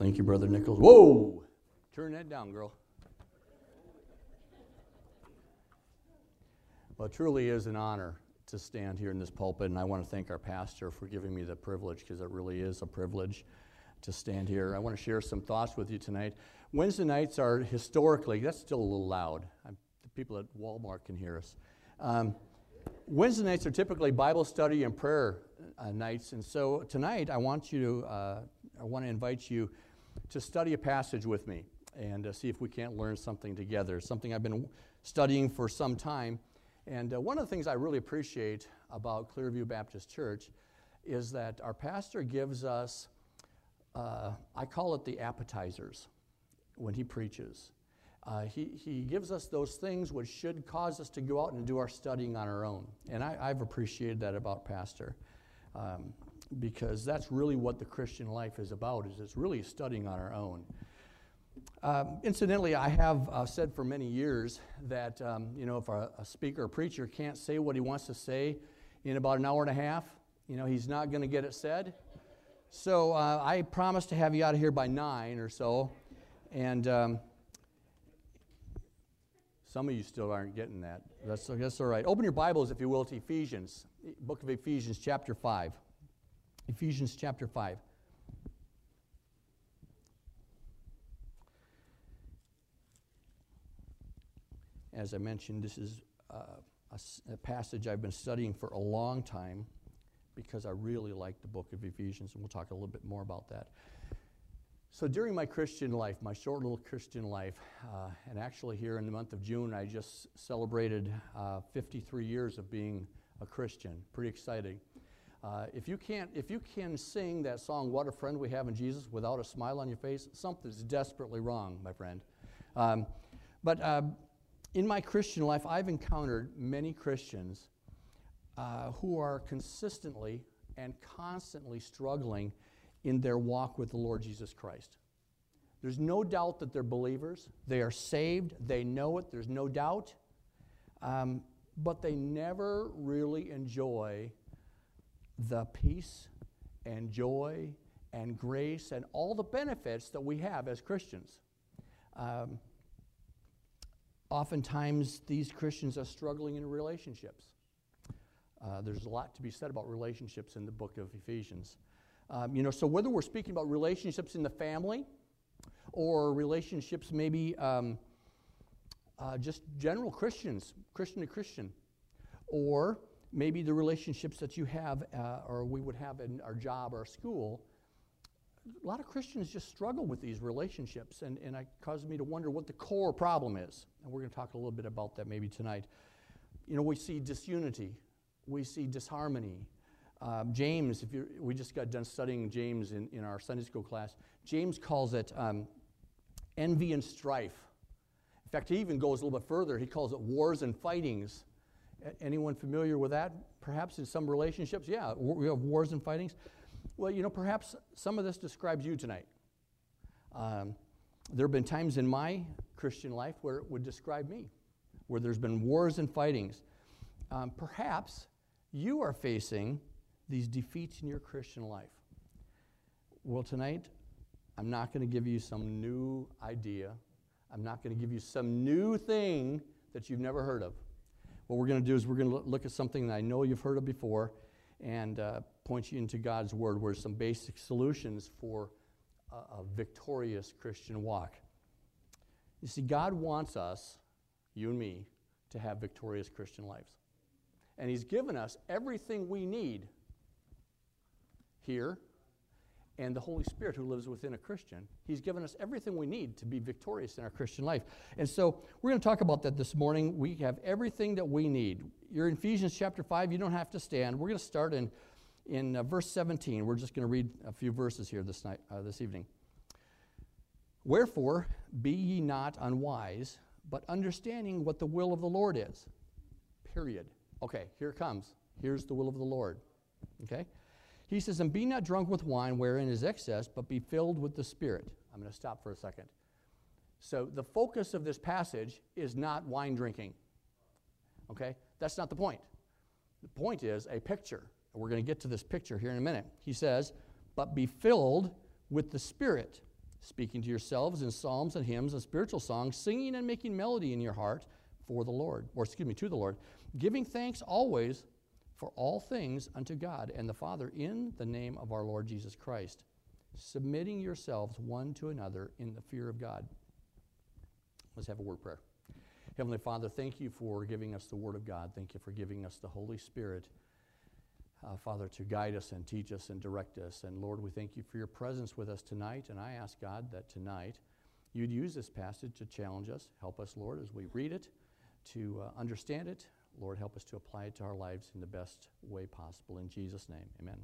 Thank you, Brother Nichols. Whoa! Turn that down, girl. Well, it truly is an honor to stand here in this pulpit, and I want to thank our pastor for giving me the privilege, because it really is a privilege to stand here. I want to share some thoughts with you tonight. Wednesday nights are historically, that's still a little loud. The people at Walmart can hear us. Wednesday nights are typically Bible study and prayer nights, and so tonight I want to invite you to study a passage with me and see if we can't learn something together. Something I've been studying for some time, and one of the things I really appreciate about Clearview Baptist Church is that our pastor gives us, I call it the appetizers when he preaches. He gives us those things which should cause us to go out and do our studying on our own. And I've appreciated that about Pastor, because that's really what the Christian life is about, is it's really studying on our own. Incidentally, I have said for many years that if a speaker or preacher can't say what he wants to say in about an hour and a half, he's not going to get it said. So I promise to have you out of here by 9 or so, and some of you still aren't getting that. That's all right. Open your Bibles, if you will, to Ephesians, book of Ephesians, chapter 5. Ephesians, chapter 5. As I mentioned, this is a passage I've been studying for a long time because I really like the book of Ephesians, and we'll talk a little bit more about that. So during my Christian life, my short little Christian life, and actually here in the month of June, I just celebrated 53 years of being a Christian. Pretty exciting. If you can sing that song, "What a Friend We Have in Jesus," without a smile on your face, something's desperately wrong, my friend. But in my Christian life, I've encountered many Christians who are consistently and constantly struggling in their walk with the Lord Jesus Christ. There's no doubt that they're believers. They are saved. They know it. There's no doubt. But they never really enjoy the peace and joy and grace and all the benefits that we have as Christians. Oftentimes, these Christians are struggling in relationships. There's a lot to be said about relationships in the book of Ephesians. So whether we're speaking about relationships in the family or relationships maybe just general Christians, Christian to Christian, or maybe the relationships that you have or we would have in our job or school, a lot of Christians just struggle with these relationships, and it causes me to wonder what the core problem is. And we're going to talk a little bit about that maybe tonight. We see disunity. We see disharmony. James, we just got done studying James in our Sunday school class. James calls it envy and strife. In fact, he even goes a little bit further. He calls it wars and fightings. Anyone familiar with that? Perhaps in some relationships? Yeah, we have wars and fightings. Well, perhaps some of this describes you tonight. There have been times in my Christian life where it would describe me, where there's been wars and fightings. Perhaps you are facing these defeats in your Christian life. Well, tonight, I'm not going to give you some new idea. I'm not going to give you some new thing that you've never heard of. What we're going to do is we're going to look at something that I know you've heard of before and point you into God's Word, where some basic solutions for a victorious Christian walk. You see, God wants us, you and me, to have victorious Christian lives. And He's given us everything we need here, and the Holy Spirit who lives within a Christian. He's given us everything we need to be victorious in our Christian life. And so we're going to talk about that this morning. We have everything that we need. You're in Ephesians chapter 5. You don't have to stand. We're going to start in verse 17. We're just going to read a few verses here this evening. "Wherefore, be ye not unwise, but understanding what the will of the Lord is." Period. Okay, here it comes. Here's the will of the Lord. Okay? He says, "And be not drunk with wine, wherein is excess, but be filled with the Spirit." I'm going to stop for a second. So the focus of this passage is not wine drinking. Okay? That's not the point. The point is a picture. And we're going to get to this picture here in a minute. He says, "But be filled with the Spirit." speaking to yourselves in psalms and hymns and spiritual songs, singing and making melody in your heart for the Lord, to the Lord, giving thanks always for all things unto God and the Father in the name of our Lord Jesus Christ, submitting yourselves one to another in the fear of God. Let's have a word prayer. Heavenly Father, thank you for giving us the Word of God. Thank you for giving us the Holy Spirit, Father, to guide us and teach us and direct us. And Lord, we thank you for your presence with us tonight. And I ask God that tonight you'd use this passage to challenge us. Help us, Lord, as we read it, to understand it. Lord, help us to apply it to our lives in the best way possible. In Jesus' name, amen.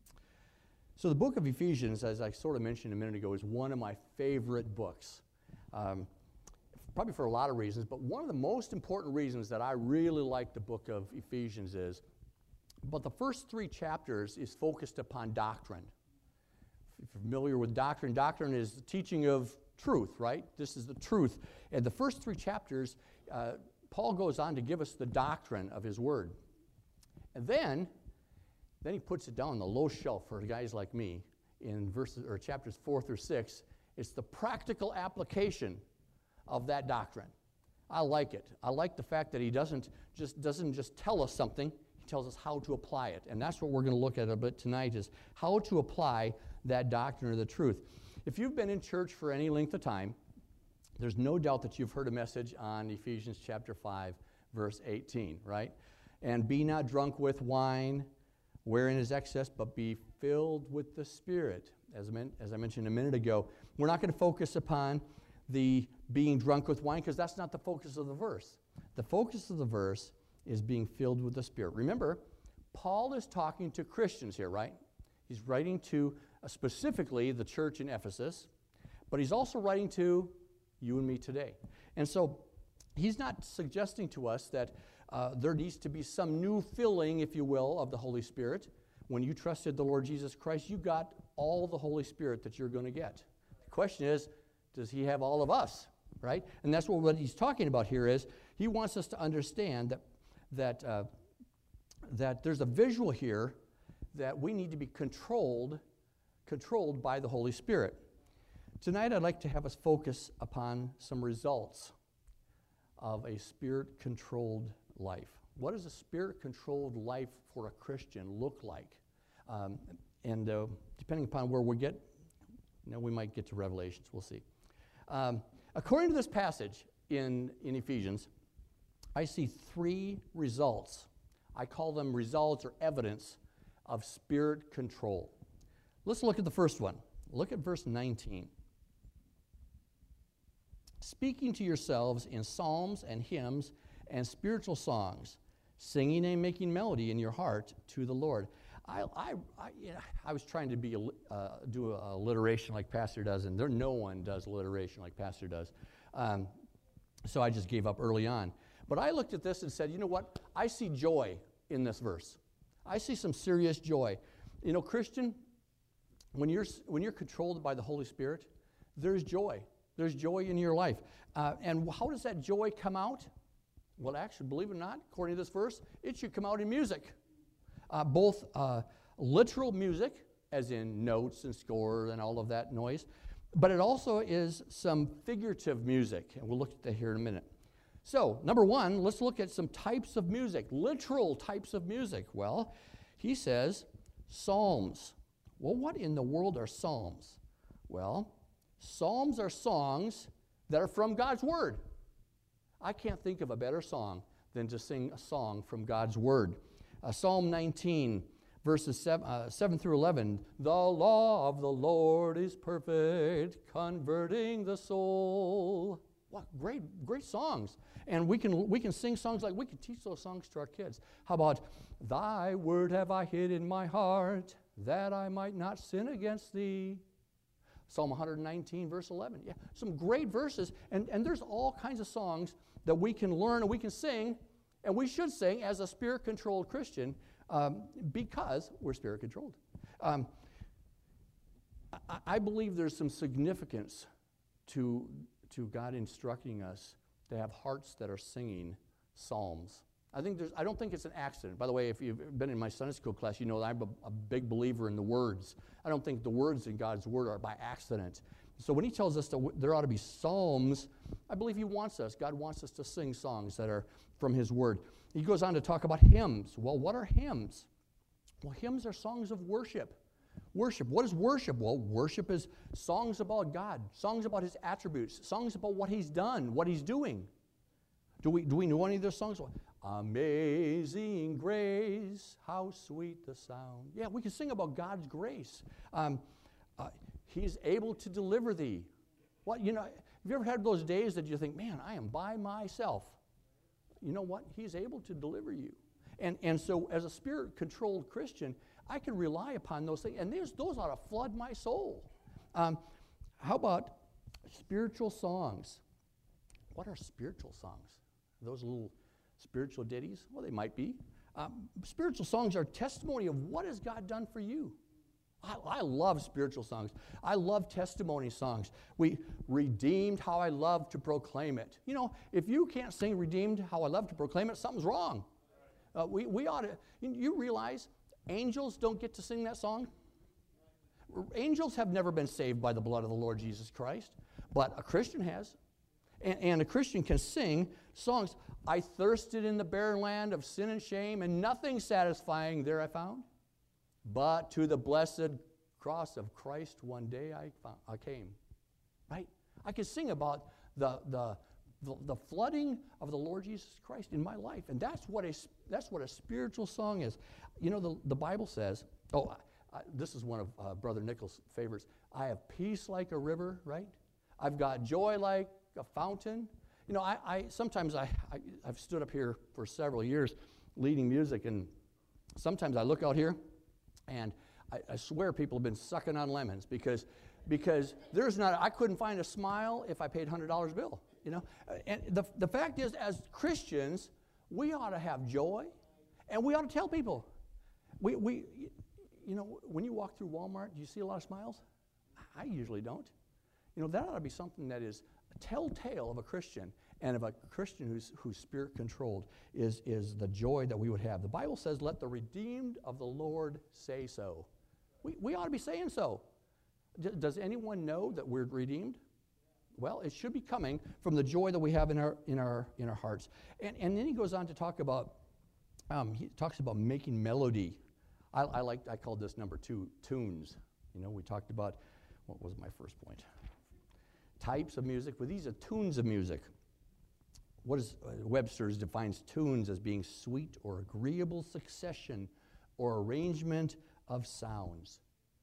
So the book of Ephesians, as I sort of mentioned a minute ago, is one of my favorite books. Probably for a lot of reasons, but one of the most important reasons that I really like the book of Ephesians is, but the first 3 chapters is focused upon doctrine. If you're familiar with doctrine, doctrine is the teaching of truth, right? This is the truth. And the first 3 chapters, Paul goes on to give us the doctrine of his word. And then he puts it down on the low shelf for guys like me in chapters 4 through 6. It's the practical application of that doctrine. I like it. I like the fact that he doesn't just tell us something, he tells us how to apply it. And that's what we're going to look at a bit tonight, is how to apply that doctrine of the truth. If you've been in church for any length of time, there's no doubt that you've heard a message on Ephesians chapter 5, verse 18, right? And be not drunk with wine, wherein is excess, but be filled with the Spirit. As I mentioned a minute ago, we're not going to focus upon the being drunk with wine, because that's not the focus of the verse. The focus of the verse is being filled with the Spirit. Remember, Paul is talking to Christians here, right? He's writing to specifically the church in Ephesus, but he's also writing to you and me today. And so he's not suggesting to us that there needs to be some new filling, if you will, of the Holy Spirit. When you trusted the Lord Jesus Christ, you got all the Holy Spirit that you're going to get. The question is, does he have all of us, right? And that's what he's talking about here is he wants us to understand that there's a visual here that we need to be controlled by the Holy Spirit. Tonight I'd like to have us focus upon some results of a Spirit-controlled life. What does a Spirit-controlled life for a Christian look like? And depending upon where we get, we might get to Revelations, we'll see. According to this passage in Ephesians, I see 3 results. I call them results or evidence of Spirit control. Let's look at the first one. Look at verse 19. Speaking to yourselves in psalms and hymns and spiritual songs, singing and making melody in your heart to the Lord. I was trying to do alliteration like Pastor does, and no one does alliteration like Pastor does. So I just gave up early on. But I looked at this and said, you know what? I see joy in this verse. I see some serious joy. You know, Christian, when you're controlled by the Holy Spirit, there's joy. There's joy in your life. And how does that joy come out? Well, actually, believe it or not, according to this verse, it should come out in music. Both literal music, as in notes and score and all of that noise, but it also is some figurative music, and we'll look at that here in a minute. So, number 1, let's look at some types of music, literal types of music. Well, he says psalms. Well, what in the world are psalms? Well, psalms are songs that are from God's Word. I can't think of a better song than to sing a song from God's Word. Psalm 19, verses 7 through 11. The law of the Lord is perfect, converting the soul. What great songs. And we can sing songs like, we can teach those songs to our kids. How about, thy word have I hid in my heart, that I might not sin against thee. Psalm 119, verse 11. Yeah, some great verses. And there's all kinds of songs that we can learn and we can sing, and we should sing as a Spirit-controlled Christian because we're Spirit-controlled. I believe there's some significance to God instructing us to have hearts that are singing psalms. I don't think it's an accident. By the way, if you've been in my Sunday school class, you know that I'm a big believer in the words. I don't think the words in God's Word are by accident. So when he tells us that there ought to be psalms, I believe he wants us. God wants us to sing songs that are from his word. He goes on to talk about hymns. Well, what are hymns? Well, hymns are songs of worship. Worship. What is worship? Well, worship is songs about God, songs about his attributes, songs about what he's done, what he's doing. Do we know any of those songs? Amazing grace, how sweet the sound. Yeah, we can sing about God's grace. He's able to deliver thee. What, have you ever had those days that you think, man, I am by myself? You know what? He's able to deliver you. And so as a spirit-controlled Christian, I can rely upon those things. And those ought to flood my soul. How about spiritual songs? What are spiritual songs? Are those little spiritual ditties? Well, they might be. Spiritual songs are testimony of what has God done for you. I love spiritual songs. I love testimony songs. We redeemed how I love to proclaim it. If you can't sing redeemed how I love to proclaim it, something's wrong. We ought to, you realize angels don't get to sing that song? Angels have never been saved by the blood of the Lord Jesus Christ, but a Christian has. And a Christian can sing songs. I thirsted in the barren land of sin and shame, and nothing satisfying there I found. But to the blessed cross of Christ one day I came. Right? I can sing about the flooding of the Lord Jesus Christ in my life, and that's what a spiritual song is. The Bible says. This is one of Brother Nichols' favorites. I have peace like a river. Right? I've got joy like a fountain. Sometimes I've stood up here for several years leading music, and sometimes I look out here. And I swear people have been sucking on lemons because I couldn't find a smile if I paid $100 bill, And the fact is, as Christians, we ought to have joy, and we ought to tell people. When you walk through Walmart, do you see a lot of smiles? I usually don't. That ought to be something that is a telltale of a Christian, and of a Christian who's spirit-controlled is the joy that we would have. The Bible says, let the redeemed of the Lord say so. We ought to be saying so. Does anyone know that we're redeemed? Well, it should be coming from the joy that we have in our hearts. And then he goes on to talk about, he talks about making melody. I called this number 2, tunes. We talked about, what was my first point? Types of music. Well, these are tunes of music. What is Webster's defines tunes as being sweet or agreeable succession or arrangement of sounds.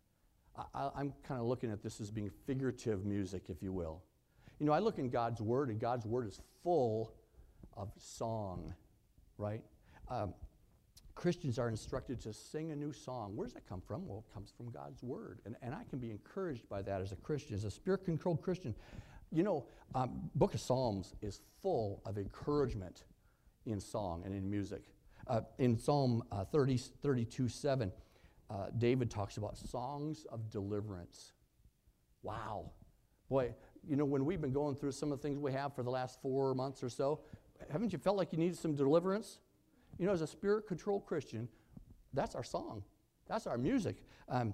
I'm kind of looking at this as being figurative music, if you will. I look in God's Word, and God's Word is full of song, right? Christians are instructed to sing a new song. Where does that come from? Well, it comes from God's Word. And I can be encouraged by that as a Christian, as a spirit-controlled Christian. Book of Psalms is full of encouragement in song and in music. In Psalm 32:7, David talks about songs of deliverance. Wow. Boy, when we've been going through some of the things we have for the last 4 months or so, haven't you felt like you needed some deliverance? As a spirit-controlled Christian, that's our song. That's our music.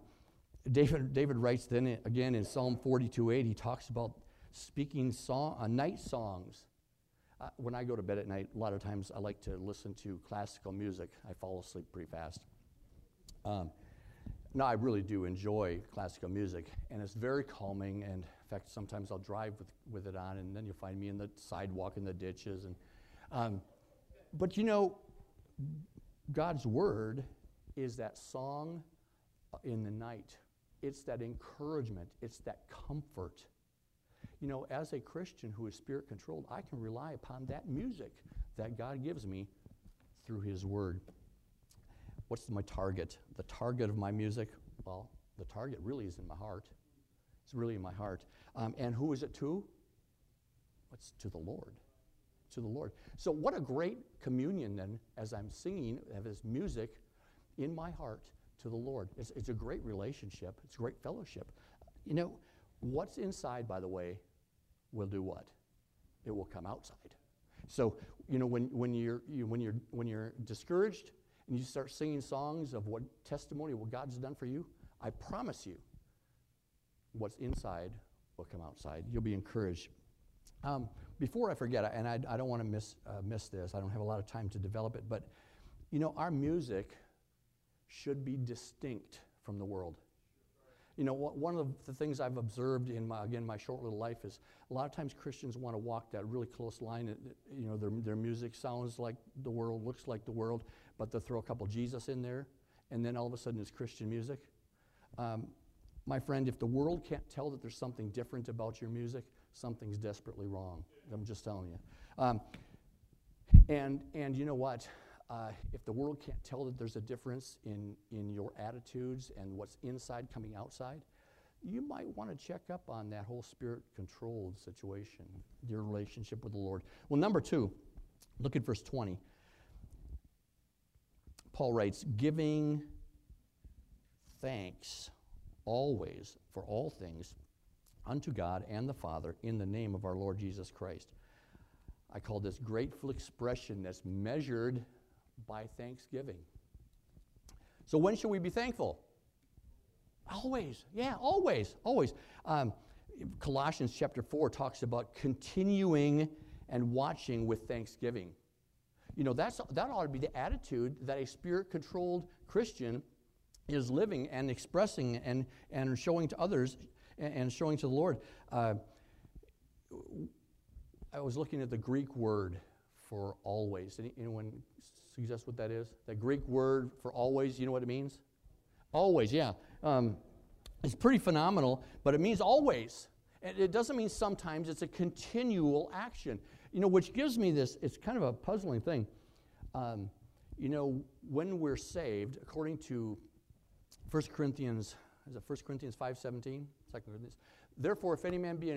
David writes then again in Psalm 42:8, he talks about speaking night songs. When I go to bed at night, a lot of times I like to listen to classical music. I fall asleep pretty fast. Now, I really do enjoy classical music, and it's very calming, and in fact, sometimes I'll drive with it on, and then you'll find me in the sidewalk in the ditches. But God's Word is that song in the night. It's that encouragement. It's that comfort. As a Christian who is spirit-controlled, I can rely upon that music that God gives me through His Word. What's my target? The target of my music? Well, the target really is in my heart. It's really in my heart. And who is it to? It's to the Lord. To the Lord. So what a great communion then, as I'm singing of His music in my heart to the Lord. It's a great relationship. It's a great fellowship. What's inside, by the way, will do what? It will come outside. So when you're discouraged and you start singing songs of what testimony of what God's done for you, I promise you, what's inside will come outside. You'll be encouraged. Before I forget, and I don't want to miss this. I don't have a lot of time to develop it, but you know, our music should be distinct from the world. You know, one of the things I've observed in my short little life is a lot of times Christians want to walk that really close line. You know, their music sounds like the world, looks like the world, but they'll throw a couple Jesus in there, and then all of a sudden it's Christian music. My friend, if the world can't tell that there's something different about your music, something's desperately wrong. I'm just telling you. And you know what? If the world can't tell that there's a difference in your attitudes and what's inside coming outside, you might want to check up on that whole spirit-controlled situation, your relationship with the Lord. Well, number 2, look at verse 20. Paul writes, giving thanks always for all things unto God and the Father in the name of our Lord Jesus Christ. I call this grateful expression that's measured by thanksgiving. So when should we be thankful? Always. Yeah, always. Colossians chapter 4 talks about continuing and watching with thanksgiving. You know, that ought to be the attitude that a spirit-controlled Christian is living and expressing and showing to others and showing to the Lord. I was looking at the Greek word for always. Anyone suggest what that is? That Greek word for always, you know what it means? Always, yeah. It's pretty phenomenal, but it means always. And it doesn't mean sometimes, it's a continual action. You know, which gives me this, it's kind of a puzzling thing. You know, when we're saved, according to 1 Corinthians 5:17? 2 Corinthians. Therefore, if any man be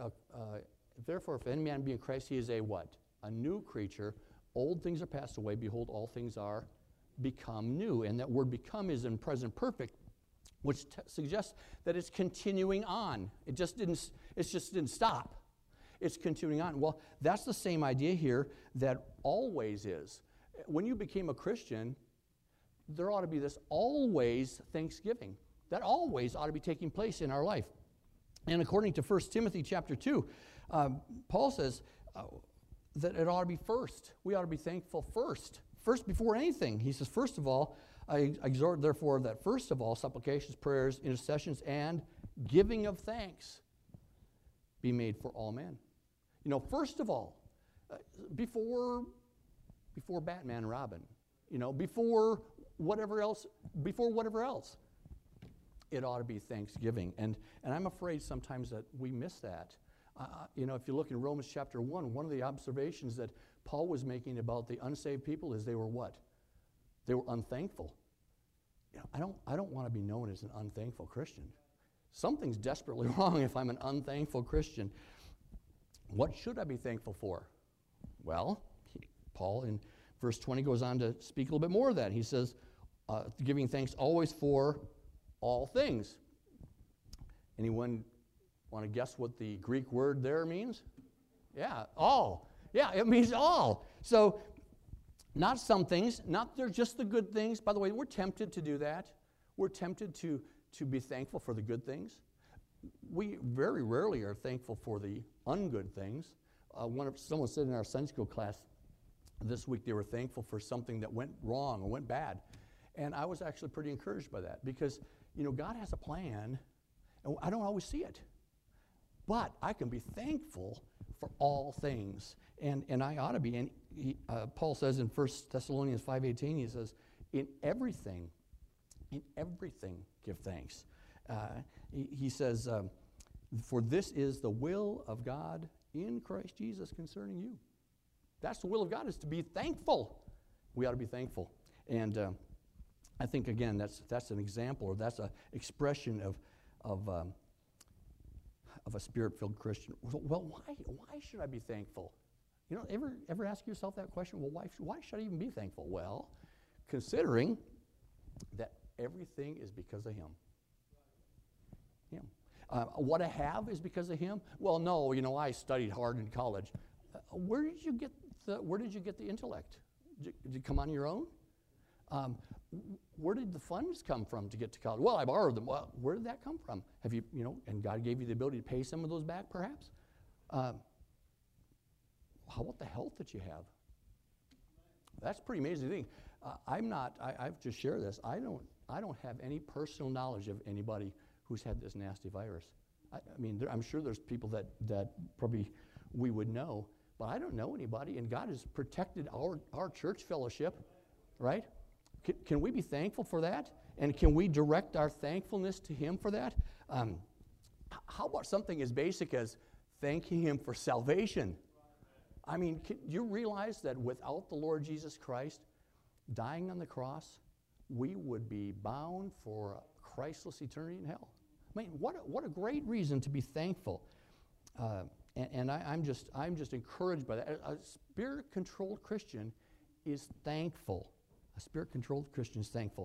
in Christ, he is a what? A new creature. Old things are passed away. Behold, all things are become new. And that word become is in present perfect, which suggests that it's continuing on. It just didn't stop. It's continuing on. Well, that's the same idea here that always is. When you became a Christian, there ought to be this always thanksgiving. That always ought to be taking place in our life. And according to 1 Timothy chapter 2, Paul says that it ought to be first. We ought to be thankful first before anything. He says, first of all, I exhort therefore that first of all, supplications, prayers, intercessions, and giving of thanks be made for all men. You know, first of all, before Batman and Robin, you know, before whatever else, it ought to be thanksgiving. And I'm afraid sometimes that we miss that. You know, if you look in Romans chapter 1, one of the observations that Paul was making about the unsaved people is they were what? They were unthankful. You know, I don't want to be known as an unthankful Christian. Something's desperately wrong if I'm an unthankful Christian. What should I be thankful for? Well, Paul in verse 20 goes on to speak a little bit more of that. He says, giving thanks always for all things. Anyone want to guess what the Greek word there means? Yeah, all. Yeah, it means all. So, not some things, not they're just the good things. By the way, we're tempted to do that. We're tempted to be thankful for the good things. We very rarely are thankful for the ungood things. Someone said in our Sunday school class this week they were thankful for something that went wrong or went bad. And I was actually pretty encouraged by that because, you know, God has a plan, and I don't always see it. But I can be thankful for all things, and I ought to be. And Paul says in 1 Thessalonians 5:18, he says, in everything give thanks. He says, for this is the will of God in Christ Jesus concerning you. That's the will of God, is to be thankful. We ought to be thankful. And I think, again, that's an example, or that's an expression of a spirit-filled Christian. Well, why should I be thankful? You know, ever ask yourself that question? Well, why should I even be thankful? Well, considering that everything is because of Him. Him. What I have is because of Him? Well, no, you know, I studied hard in college. Where did you get the intellect? Did you come on your own? Where did the funds come from to get to college? Well, I borrowed them. Well, where did that come from? Have you, and God gave you the ability to pay some of those back, perhaps? How about the health that you have? That's a pretty amazing thing. I've just shared this. I don't have any personal knowledge of anybody who's had this nasty virus. I'm sure there's people that probably we would know, but I don't know anybody, and God has protected our church fellowship, right? Can we be thankful for that? And can we direct our thankfulness to Him for that? How about something as basic as thanking Him for salvation? Can you realize that without the Lord Jesus Christ dying on the cross, we would be bound for a Christless eternity in hell? What a great reason to be thankful. I'm just encouraged by that. A Spirit-controlled Christian is thankful. A Spirit-controlled Christian is thankful.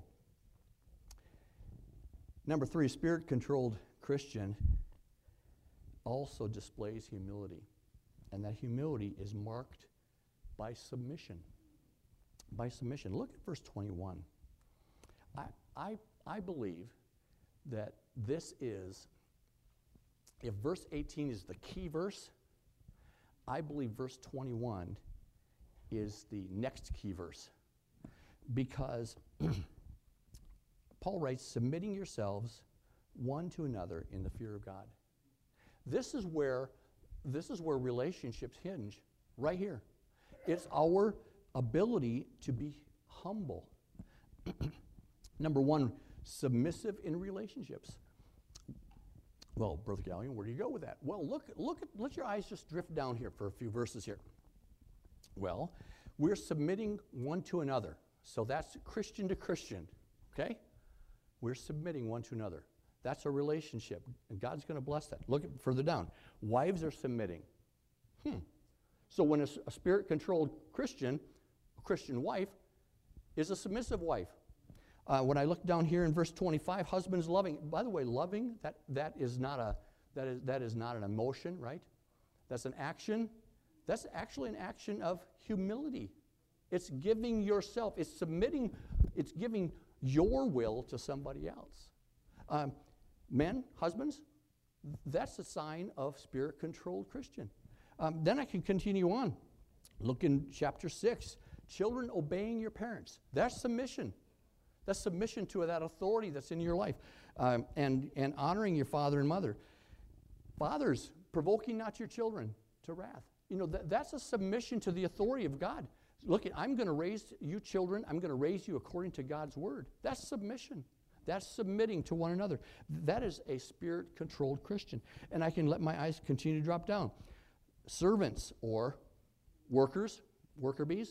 Number 3, a Spirit-controlled Christian also displays humility. And that humility is marked by submission. By submission. Look at verse 21. I believe that this is, if verse 18 is the key verse, I believe verse 21 is the next key verse. Because Paul writes, submitting yourselves one to another in the fear of God. This is where relationships hinge, right here. It's our ability to be humble. Number 1, submissive in relationships. Well, Brother Gallion, where do you go with that? Well, let your eyes just drift down here for a few verses here. Well, we're submitting one to another. So that's Christian to Christian, okay? We're submitting one to another. That's a relationship, and God's going to bless that. Look further down. Wives are submitting. So when a Spirit-controlled Christian, a Christian wife, is a submissive wife. When I look down here in verse 25, husbands loving. By the way, loving, that is not an emotion, right? That's an action. That's actually an action of humility. It's giving yourself, it's submitting, it's giving your will to somebody else. Men, husbands, that's a sign of Spirit-controlled Christian. Then I can continue on. Look in chapter 6. Children obeying your parents. That's submission. That's submission to that authority that's in your life. And honoring your father and mother. Fathers, provoking not your children to wrath. That's a submission to the authority of God. Look, I'm going to raise you children. I'm going to raise you according to God's word. That's submission. That's submitting to one another. That is a Spirit-controlled Christian. And I can let my eyes continue to drop down. Servants or workers, worker bees,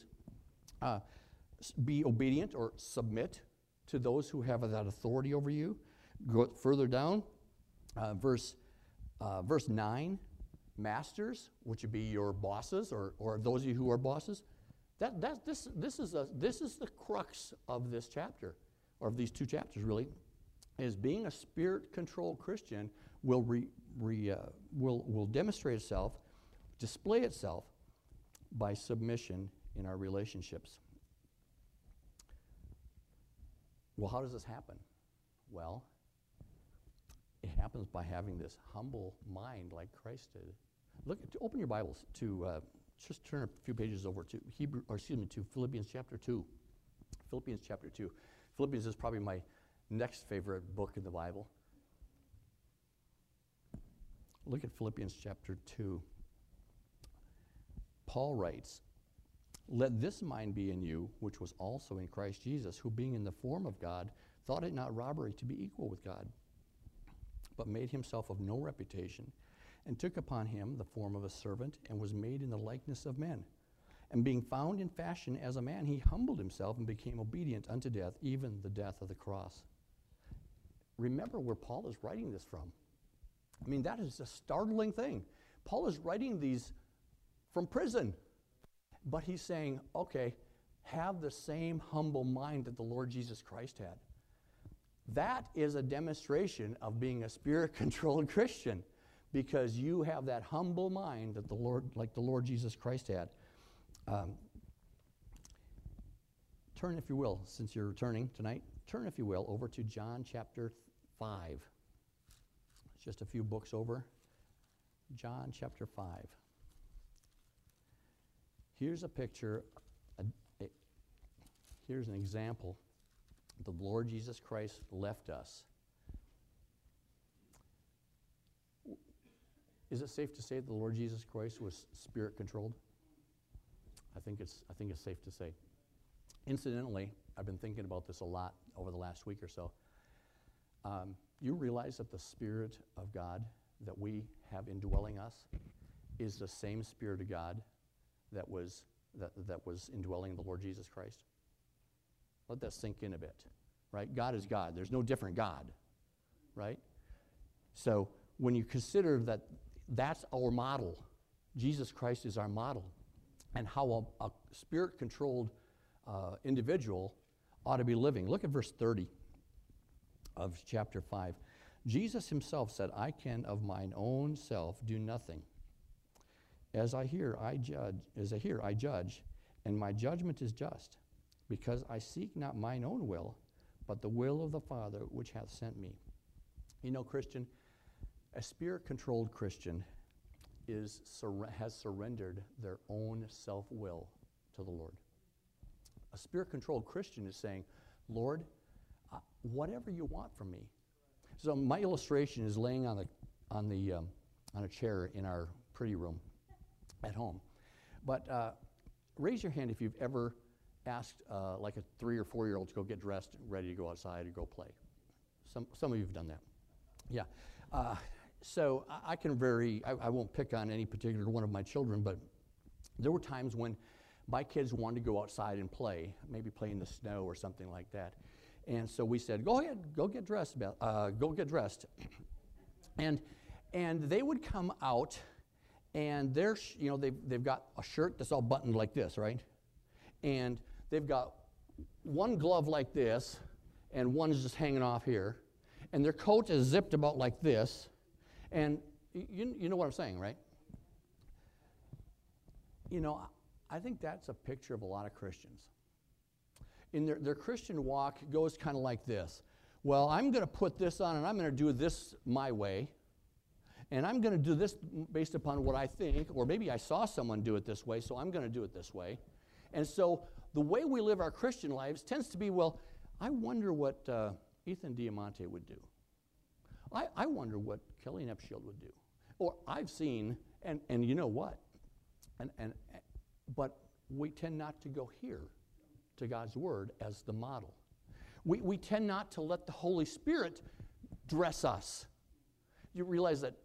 be obedient or submit to those who have that authority over you. Go further down, verse 9, masters, which would be your bosses or those of you who are bosses. This is the crux of this chapter, or of these two chapters really, is being a Spirit-controlled Christian will demonstrate itself, display itself by submission in our relationships. Well, how does this happen? Well, it happens by having this humble mind like Christ did. Open your Bibles to just turn a few pages over to Philippians chapter 2. Philippians chapter 2. Philippians is probably my next favorite book in the Bible. Look at Philippians chapter 2. Paul writes, "Let this mind be in you, which was also in Christ Jesus, who being in the form of God, thought it not robbery to be equal with God, but made himself of no reputation, and took upon him the form of a servant, and was made in the likeness of men. And being found in fashion as a man, he humbled himself and became obedient unto death, even the death of the cross." Remember where Paul is writing this from. That is a startling thing. Paul is writing these from prison. But he's saying, okay, have the same humble mind that the Lord Jesus Christ had. That is a demonstration of being a Spirit-controlled Christian, because you have that humble mind that like the Lord Jesus Christ had. turn, if you will, since you're returning tonight, turn, if you will, over to John chapter 5. It's just a few books over. John chapter 5. Here's a picture, here's an example. The Lord Jesus Christ left us. Is it safe to say that the Lord Jesus Christ was spirit-controlled? I think it's safe to say. Incidentally, I've been thinking about this a lot over the last week or so. You realize that the Spirit of God that we have indwelling us is the same Spirit of God that was indwelling the Lord Jesus Christ? Let that sink in a bit, right? God is God. There's no different God, right? So when you consider that that's our model, Jesus Christ is our model, and how a spirit-controlled individual ought to be living. Look at verse 30 of chapter 5. Jesus himself said, I can of mine own self do nothing. As I hear, I judge, and my judgment is just, because I seek not mine own will, but the will of the Father which hath sent me. You know, Christian, a spirit-controlled Christian has surrendered their own self-will to the Lord. A spirit-controlled Christian is saying, Lord, whatever you want from me. So my illustration is laying on a chair in our pretty room at home. But raise your hand if you've ever asked like a 3 or 4 year old to go get dressed, ready to go outside and go play. Some of you have done that. Yeah. So I won't pick on any particular one of my children, but there were times when my kids wanted to go outside and play, maybe play in the snow or something like that. And so we said, go ahead, go get dressed. And they would come out, and they've got a shirt that's all buttoned like this, right? And they've got one glove like this, and one's just hanging off here. And their coat is zipped about like this. And you know what I'm saying, right? You know, I think that's a picture of a lot of Christians. In their Christian walk goes kind of like this. Well, I'm going to put this on, and I'm going to do this my way. And I'm going to do this based upon what I think, or maybe I saw someone do it this way, so I'm going to do it this way. And so the way we live our Christian lives tends to be, well, I wonder what Ethan Diamante would do. I wonder what Kelly Nepshield would do. Or I've seen, and you know what? But we tend not to go here to God's Word as the model. We tend not to let the Holy Spirit dress us. You realize that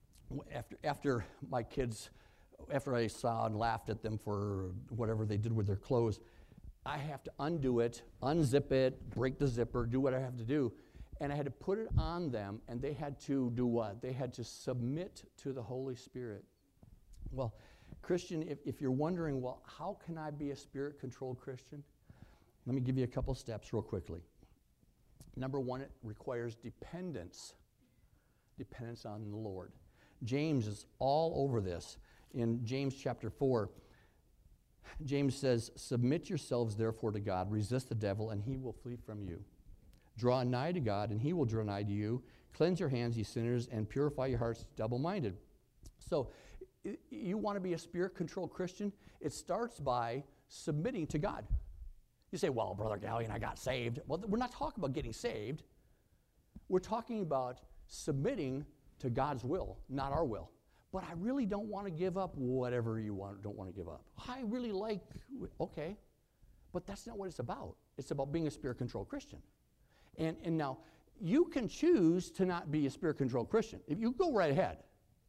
after my kids, after I saw and laughed at them for whatever they did with their clothes, I have to undo it, unzip it, break the zipper, do what I have to do. And I had to put it on them, and they had to do what? They had to submit to the Holy Spirit. Well, Christian, if you're wondering, well, how can I be a spirit-controlled Christian? Let me give you a couple steps real quickly. Number one, it requires dependence on the Lord. James is all over this. In James chapter 4, James says, submit yourselves therefore to God, resist the devil, and he will flee from you. Draw nigh to God, and he will draw nigh to you. Cleanse your hands, ye sinners, and purify your hearts, double-minded. So, you want to be a spirit-controlled Christian? It starts by submitting to God. You say, well, Brother Gallion, I got saved. Well, we're not talking about getting saved. We're talking about submitting to God's will, not our will. But I really don't want to give up whatever you don't want to give up. I really like, okay. But that's not what it's about. It's about being a spirit-controlled Christian. And now, you can choose to not be a spirit-controlled Christian. If you go right ahead.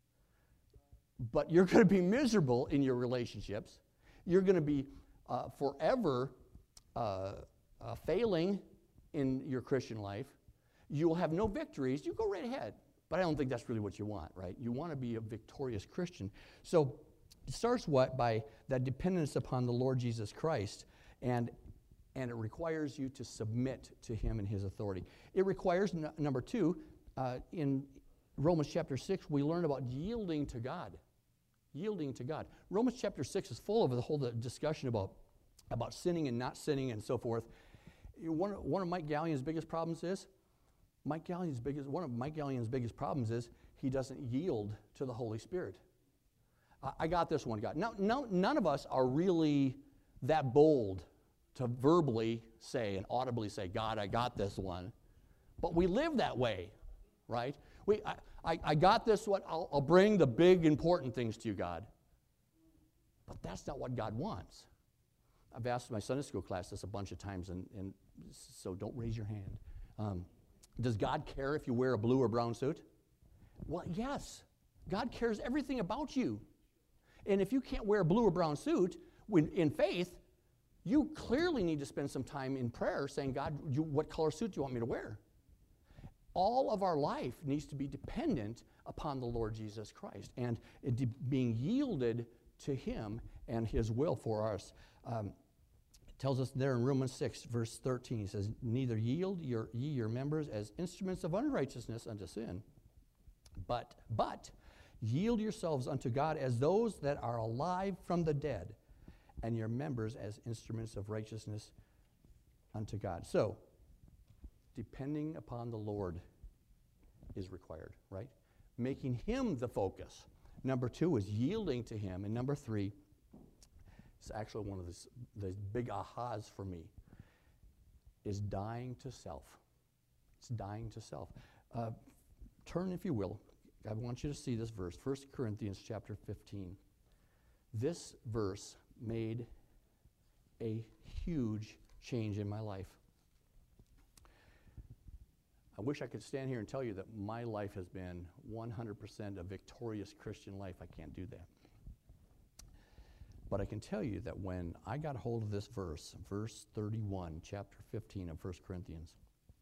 But you're going to be miserable in your relationships. You're going to be forever failing in your Christian life. You'll have no victories. You go right ahead. But I don't think that's really what you want, right? You want to be a victorious Christian. So it starts by that dependence upon the Lord Jesus Christ, and it requires you to submit to him and his authority. It requires, number two, in Romans chapter 6, we learn about yielding to God. Yielding to God. Romans chapter 6 is full of the whole discussion about about sinning and not sinning and so forth. One of Mike Gallion's biggest problems is, one of Mike Gallion's biggest problems is he doesn't yield to the Holy Spirit. I got this one, God. Now, none of us are really that bold to verbally say and audibly say, God, I got this one. But we live that way, right? I got this one. I'll bring the big, important things to you, God. But that's not what God wants. I've asked my Sunday school class this a bunch of times, and so don't raise your hand. Does God care if you wear a blue or brown suit? Well, yes. God cares everything about you. And if you can't wear a blue or brown suit in faith, you clearly need to spend some time in prayer saying, God, what color suit do you want me to wear? All of our life needs to be dependent upon the Lord Jesus Christ and being yielded to Him and His will for us. It tells us there in Romans 6, verse 13, he says, neither yield ye your members as instruments of unrighteousness unto sin, but yield yourselves unto God as those that are alive from the dead, and your members as instruments of righteousness unto God. So, depending upon the Lord is required, right? Making Him the focus. Number 2 is yielding to Him. And number 3, it's actually one of the big ahas for me, is dying to self. It's dying to self. Turn, if you will. I want you to see this verse, 1 Corinthians chapter 15. This verse made a huge change in my life. I wish I could stand here and tell you that my life has been 100% a victorious Christian life. I can't do that. But I can tell you that when I got hold of this verse, verse 31, chapter 15 of 1 Corinthians,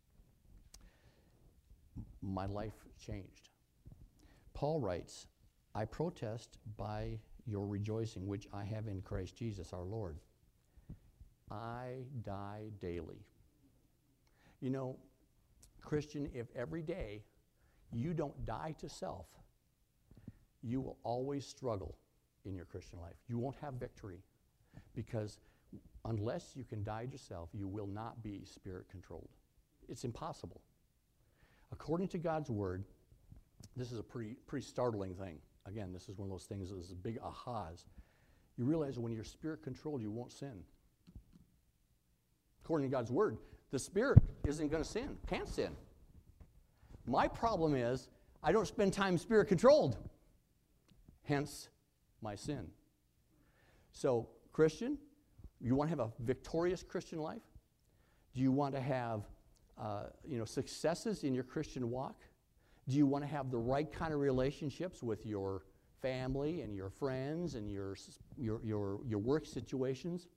my life changed. Paul writes, I protest by your rejoicing, which I have in Christ Jesus our Lord. I die daily. You know, Christian, if every day you don't die to self, you will always struggle in your Christian life. You won't have victory, because unless you can die to self, you will not be spirit-controlled. It's impossible. According to God's Word, this is a pretty startling thing. Again, this is one of those things that is big ahas. You realize when you're spirit-controlled, you won't sin. According to God's Word, the Spirit isn't going to sin, can't sin. My problem is I don't spend time spirit-controlled, hence my sin. So, Christian, you want to have a victorious Christian life? Do you want to have successes in your Christian walk? Do you want to have the right kind of relationships with your family and your friends and your work situations?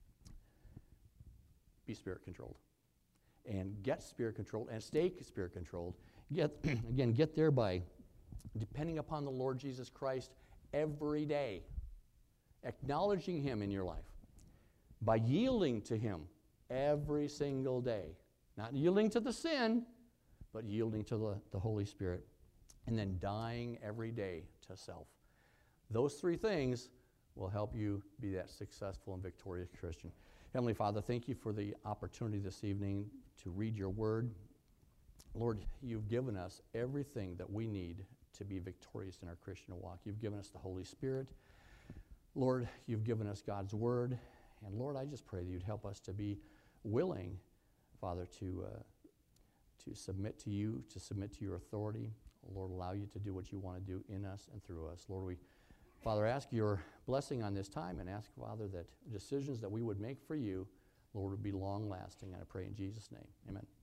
Be spirit-controlled. And get spirit-controlled and stay spirit-controlled. Get there by depending upon the Lord Jesus Christ every day. Acknowledging Him in your life. By yielding to Him every single day. Not yielding to the sin, but yielding to the Holy Spirit. And then dying every day to self. Those 3 things will help you be that successful and victorious Christian. Heavenly Father, thank you for the opportunity this evening to read your word. Lord, you've given us everything that we need to be victorious in our Christian walk. You've given us the Holy Spirit. Lord, you've given us God's word. And Lord, I just pray that you'd help us to be willing, Father, to submit to you, to submit to your authority. Lord, allow you to do what you want to do in us and through us. Lord, we, Father, ask your blessing on this time and ask, Father, that decisions that we would make for you, Lord, would be long-lasting. And I pray in Jesus' name. Amen.